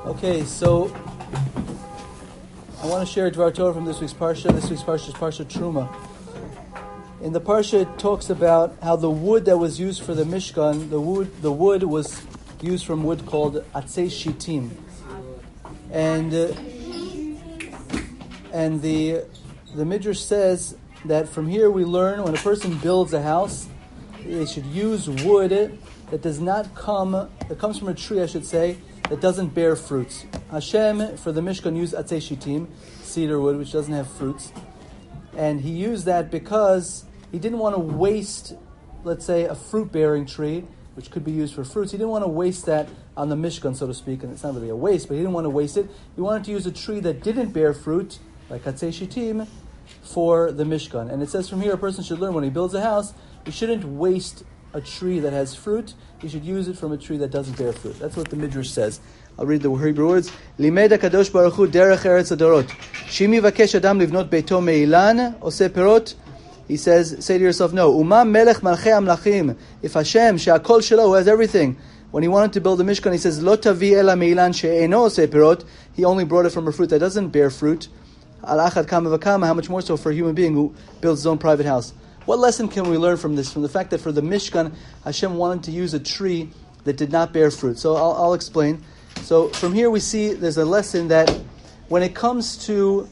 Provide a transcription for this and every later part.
Okay, so I want to share a Dvar Torah from this week's Parsha. This week's Parsha is Parsha Truma. In the Parsha, it talks about how the wood that was used for the Mishkan, the wood was used from wood called Atzei Shittim. And the Midrash says that from here we learn when a person builds a house, they should use wood that comes from a tree, I should say, that doesn't bear fruits. Hashem, for the Mishkan, used Atzei Shittim, cedar wood, which doesn't have fruits. And he used that because he didn't want to waste, let's say, a fruit-bearing tree, which could be used for fruits. He didn't want to waste that on the Mishkan, so to speak, and it's not really a waste, but he didn't want to waste it. He wanted to use a tree that didn't bear fruit, like Atzei Shittim, for the Mishkan. And it says from here, a person should learn when he builds a house, he shouldn't waste a tree that has fruit. He should use it from a tree that doesn't bear fruit. That's what the Midrash says. I'll read the Hebrew words. Limed HaKadosh Baruch Hu derech eretz adorot. Shimi vakesh adam livnot beito meilan oseh perot. He says, say to yourself, no. Uma melech malchei amlachim. If Hashem, she'akol shelo, who has everything, when he wanted to build the Mishkan, he says, lo tavi ela meilan she'eno oseh perot. He only brought it from a fruit that doesn't bear fruit. Al achad kama v'kama, how much more so for a human being who builds his own private house. What lesson can we learn from this? From the fact that for the Mishkan, Hashem wanted to use a tree that did not bear fruit. So I'll explain. So from here we see there's a lesson that when it comes to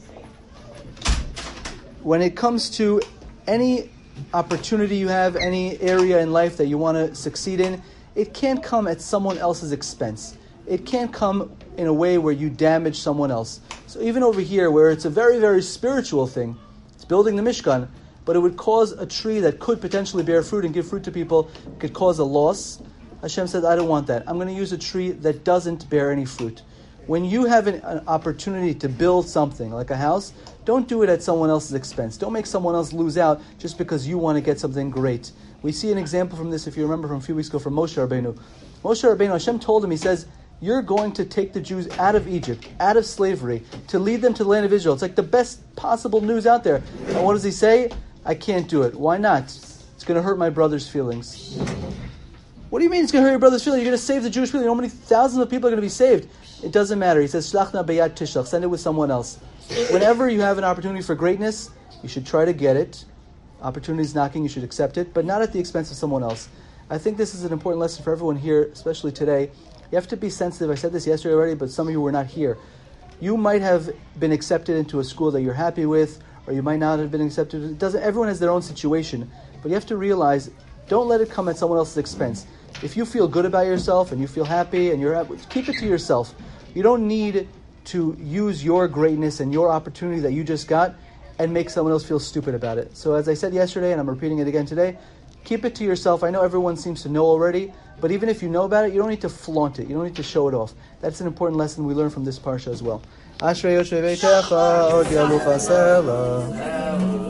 any opportunity you have, any area in life that you want to succeed in, it can't come at someone else's expense. It can't come in a way where you damage someone else. So even over here, where it's a very, very spiritual thing, it's building the Mishkan, but it would cause a tree that could potentially bear fruit and give fruit to people, could cause a loss. Hashem said, I don't want that. I'm going to use a tree that doesn't bear any fruit. When you have an opportunity to build something, like a house, don't do it at someone else's expense. Don't make someone else lose out just because you want to get something great. We see an example from this, if you remember from a few weeks ago, from Moshe Rabbeinu. Moshe Rabbeinu, Hashem told him, he says, you're going to take the Jews out of Egypt, out of slavery, to lead them to the land of Israel. It's like the best possible news out there. And what does he say? I can't do it. Why not? It's going to hurt my brother's feelings. What do you mean it's going to hurt your brother's feelings? You're going to save the Jewish people. You know how many thousands of people are going to be saved? It doesn't matter. He says, Shlachna beyad tishlach. Send it with someone else. Whenever you have an opportunity for greatness, you should try to get it. Opportunity is knocking, you should accept it, but not at the expense of someone else. I think this is an important lesson for everyone here, especially today. You have to be sensitive. I said this yesterday already, but some of you were not here. You might have been accepted into a school that you're happy with, or you might not have been accepted. Everyone has their own situation, but you have to realize, don't let it come at someone else's expense. If you feel good about yourself and you feel happy and you're happy, keep it to yourself. You don't need to use your greatness and your opportunity that you just got and make someone else feel stupid about it. So as I said yesterday, and I'm repeating it again today, keep it to yourself. I know everyone seems to know already, but even if you know about it, you don't need to flaunt it. You don't need to show it off. That's an important lesson we learn from this parsha as well. Ashrei Yoshevei Techa Od Yalu Chasela.